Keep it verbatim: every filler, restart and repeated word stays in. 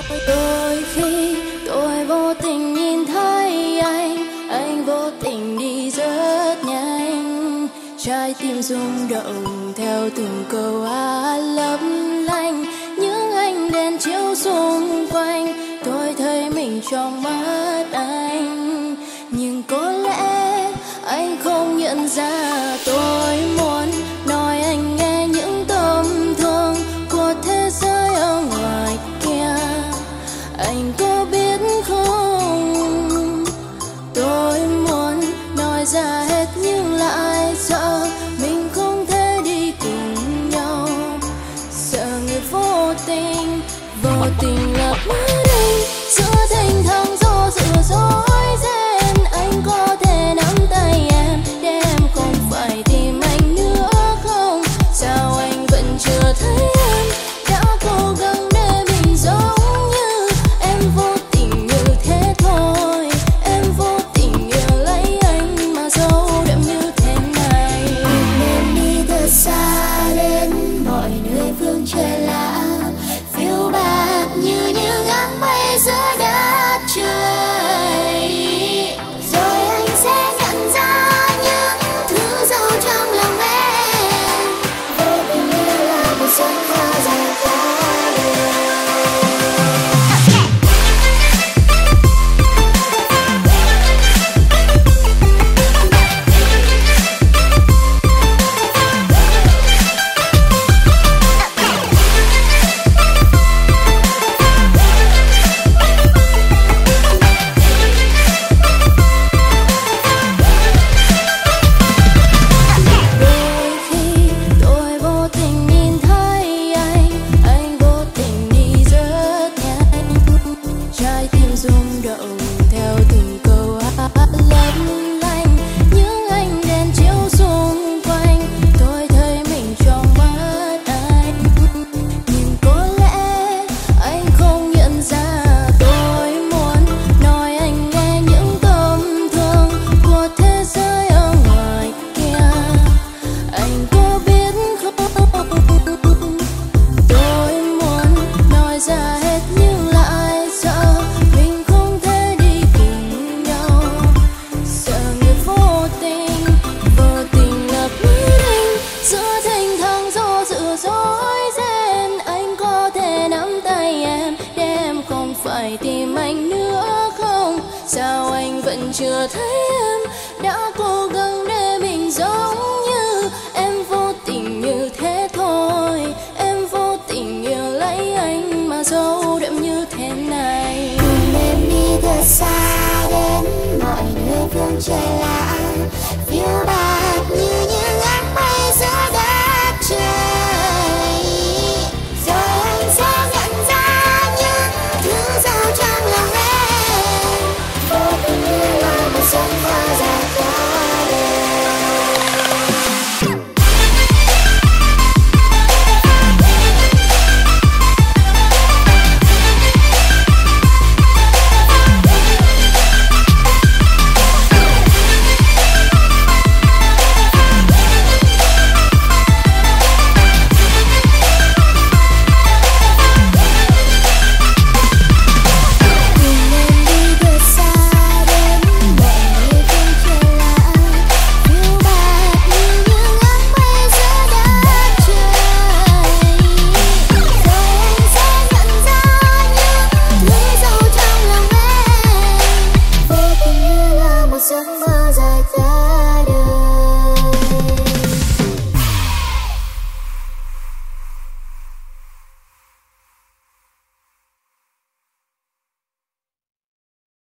Đôi khi tôi vô tình nhìn thấy anh, anh vô tình đi rất nhanh. Trái tim rung động theo từng câu hát lấp lánh. Những ánh đèn chiếu xung quanh, tôi thấy mình trong mắt anh. Nhưng có lẽ anh không nhận ra. Tôi muốn nói anh nghe những tâm thương của thế giới ở ngoài kia. Anh có biết không, tôi muốn nói ra hết nhưng lại sợ mình không thể đi cùng nhau. Sợ người vô tình, vô tình lấp mất anh giữa thênh thang gió sự rối ren. Anh có thể nắm tay em để em không phải tìm anh nữa không? Sao anh vẫn chưa thấy em đã cố gắng để mình giống như em vô tình như thế thôi. Em vô tình yêu lấy anh mà dấu đậm như thế này. Em đi thật xa đến mọi nơi phương trời lạ, phiêu bạt như những áng mây giữa đất trời. Rồi anh sẽ nhận ra những thứ giấu trong lòng em. Vô tình yêu là một giấc mơ dài khó lường. Đôi khi tôi vô tình nhìn thấy anh, anh vô tình đi rất nhanh. Trái tim rung động theo từng câu hát lấp lánh. Những ánh đèn chiếu xung quanh, tôi thấy mình trong mắt anh. Nhưng có lẽ anh không nhận ra. Tôi muốn nói anh nghe những tâm thương của thế giới ở ngoài kia. Anh có biết không, tôi muốn nói ra hết nhưng lại sợ mình không thể đi cùng nhau. Sợ người vô tình, vô tình lấp mất anh giữa thênh thang gió sự rối ren. Anh có thể nắm tay em để em không phải tìm anh nữa không? Sao anh vẫn chưa thấy em đã cố gắng để mình giống như em vô tình như thế thôi. Em vô tình yêu lấy anh mà dấu đậm như thế này. Cùng em đi thật xa đến mọi nơi phương trời lạ,